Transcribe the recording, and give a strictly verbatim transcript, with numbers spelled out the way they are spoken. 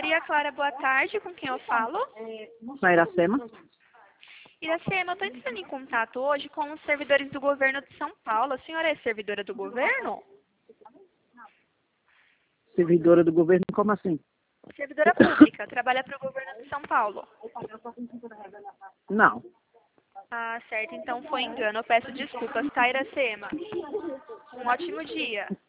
Maria Clara, boa tarde. Com quem eu falo? Com a Iracema. Iracema, eu estou entrando em contato hoje com os servidores do governo de São Paulo. A senhora é servidora do governo? Servidora do governo, como assim? Servidora pública, trabalha para o governo de São Paulo. Não. Ah, certo. Então foi engano. Eu peço desculpas, tá, Iracema? Um ótimo dia.